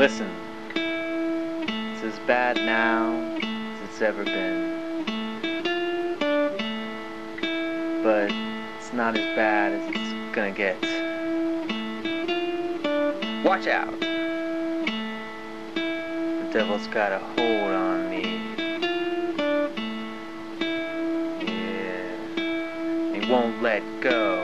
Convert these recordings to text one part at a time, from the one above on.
Listen, it's as bad now as it's ever been. But it's not as bad as it's gonna get. Watch out! The devil's got a hold on me. Yeah, he won't let go.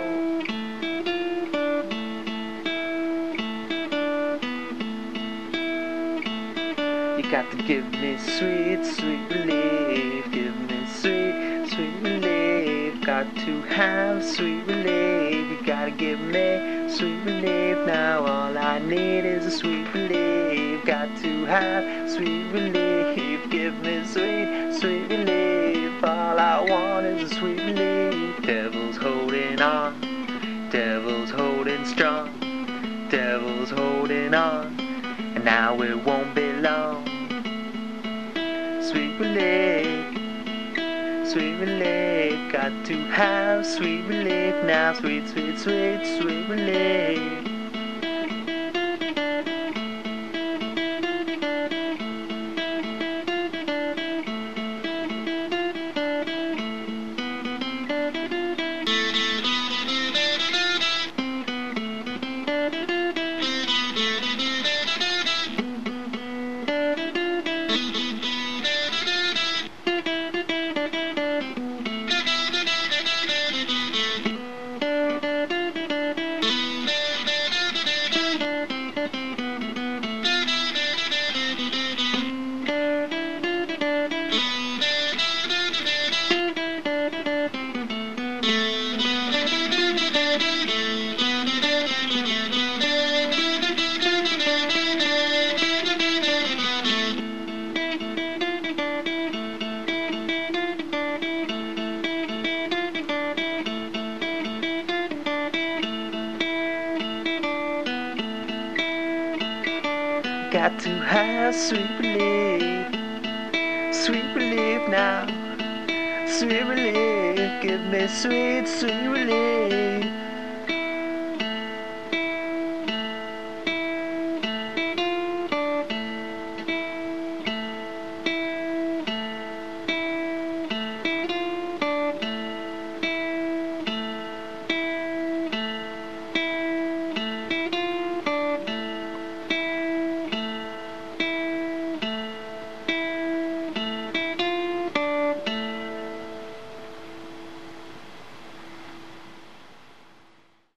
You got to give me sweet, sweet relief. Give me sweet, sweet relief. Got to have sweet relief. You gotta give me sweet relief. Now all I need is a sweet relief. Got to have sweet relief. Give me sweet, sweet relief. All I want is a sweet relief. Devil's holding on. Devil's holding strong. Devil's holding on. And now it won't be long. Sweet relief, sweet relief, got to have sweet relief now. Sweet, sweet, sweet, sweet relief. Got to have sweet relief now. Sweet relief, give me sweet, sweet relief.